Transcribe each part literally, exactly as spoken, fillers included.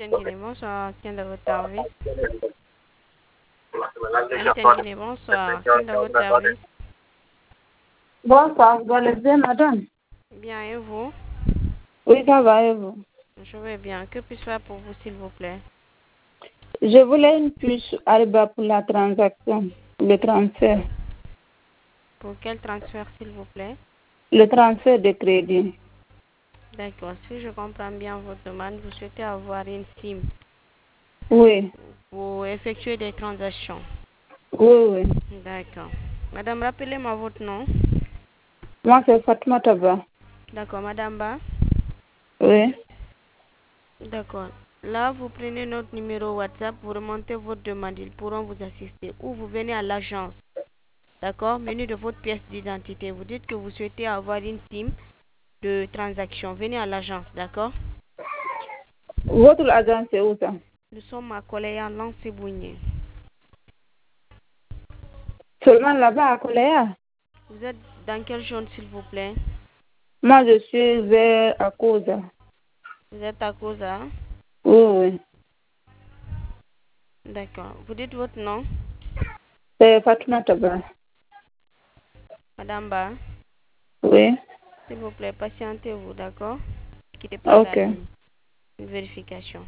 Guinée, bonsoir. Quel est votre service? M T N Guinée, bonsoir. Quel est votre service? Bonsoir, vous allez bien, madame? Bien, et vous? Oui, ça va, et vous? Je vais bien. Que puis-je faire pour vous, s'il vous plaît? Je voulais une puce Alba pour la transaction, le transfert. Pour quel transfert, s'il vous plaît? Le transfert de crédit. D'accord. Si je comprends bien votre demande, vous souhaitez avoir une SIM Oui, pour effectuer des transactions. oui, oui. D'accord. Madame, rappelez-moi votre nom. Moi, c'est Fatma Taba. D'accord, Madame Ba. Oui, D'accord. Là, vous prenez notre numéro WhatsApp, vous remontez votre demande, ils pourront vous assister. Ou vous venez à l'agence, d'accord, menu de votre pièce d'identité. Vous dites que vous souhaitez avoir une SIM de transaction. Venez à l'agence, d'accord? votre agence, c'est où ça? Nous sommes à Koleya, Lancé-Bougné. Seulement là-bas, à Koléa? Vous êtes dans quelle zone, s'il vous plaît? Moi, je suis vers à Koza. Vous êtes à Koza? Oui, oui. D'accord. Vous dites votre nom? C'est Fatma Taba. Madame Ba, Oui, s'il vous plaît, patientez-vous, d'accord? Ne quittez pas la ok. ligne. Une vérification.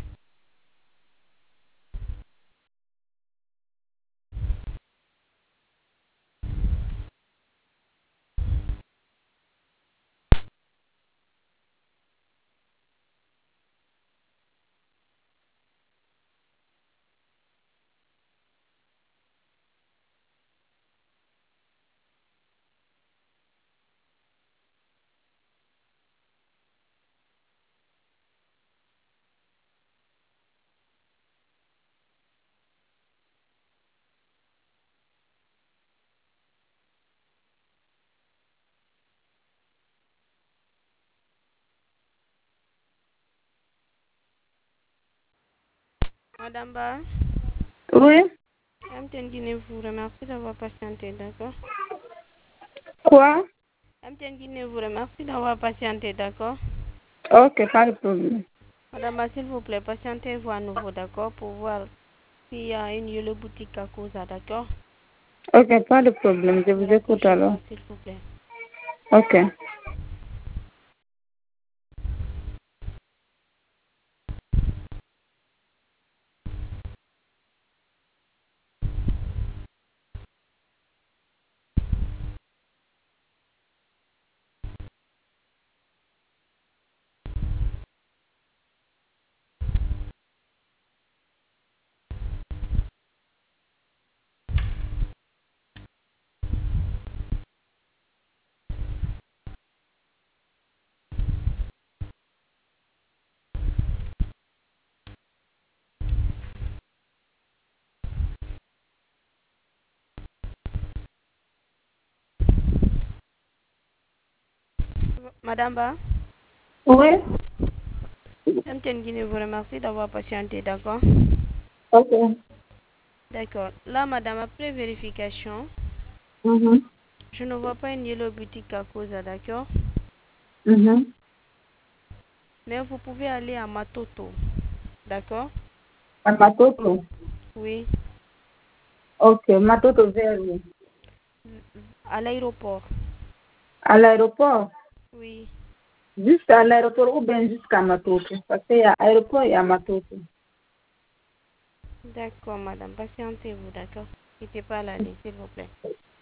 Madame Ba, Oui, M T N Guinée vous remercie d'avoir patienté, d'accord? quoi? M T N Guinée vous remercie d'avoir patienté, d'accord? Ok, pas de problème. Madame Ba, s'il vous plaît, patientez-vous à nouveau, d'accord? Pour voir s'il y a une yellow boutique à Koza, d'accord? Ok, pas de problème. Je Ne vous écoute raccrochez alors. pas, s'il vous plaît. Ok. Madame Ba, Oui, M T N Guinée vous remercie d'avoir patienté, d'accord? ok. D'accord. Là, madame, après vérification, Mhm. je ne vois pas une yellow boutique à Koza, d'accord? Mhm. Mais vous pouvez aller à Matoto, d'accord? À Matoto. Oui, Ok, Matoto vers où? à l'aéroport. À l'aéroport. Oui, Jusqu'à l'aéroport ou bien jusqu'à Matoto? Parce qu'il y a aéroport et à Matoto. d'accord, madame. Patientez-vous, d'accord? Quittez pas la ligne, s'il vous plaît.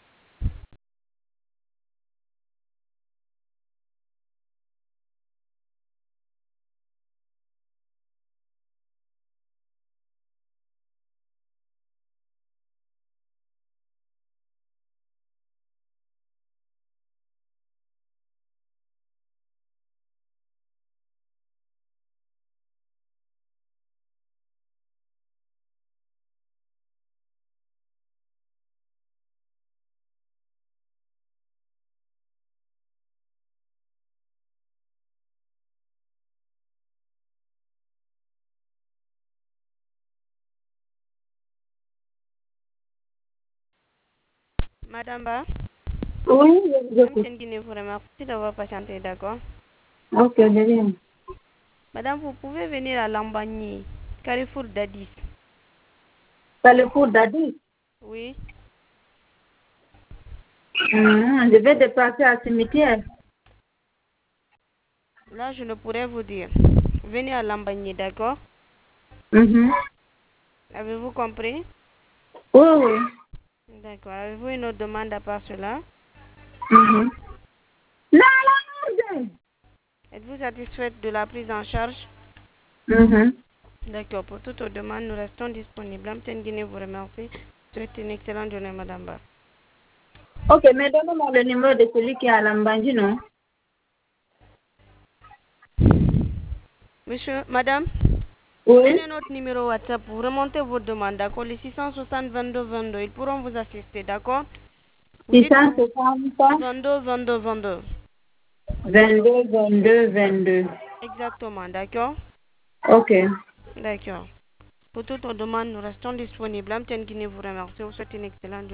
Madame Ba, Oui, je M T j'écoute. N Guinée vous remercie d'avoir patienté, d'accord? Ok, je viens. Madame, vous pouvez venir à Lambagny. Carrefour d'Addis. Carrefour d'Addis. Oui. Hum, je vais dépasser à cimetière. Là, je ne pourrais vous dire. Venez à Lambagny, d'accord? Mhm. Avez-vous compris? Oui, oui. D'accord. Avez-vous une autre demande à part cela? Mhm. Non, non, non. Êtes-vous satisfaite de la prise en charge? Mhm. D'accord. Pour toute autre demande, nous restons disponibles. Amten Guinée vous remercie. Souhaite une excellente journée, Madame Ba. Ok, mais donnez-moi le numéro de celui qui est à Lambandji, non? Monsieur, Madame, Oui. prenez notre numéro WhatsApp. Vous remontez votre demande, d'accord? Les six cent soixante vingt-deux vingt-deux, ils pourront vous assister, d'accord? Vous dites que vous... six cent soixante, vingt-deux vingt-deux vingt-deux. vingt-deux, vingt-deux, vingt-deux. Exactement, d'accord? Ok. D'accord. Pour toute autre demande, nous restons disponibles. Amten Guinée vous remercie. Vous souhaite une excellente journée.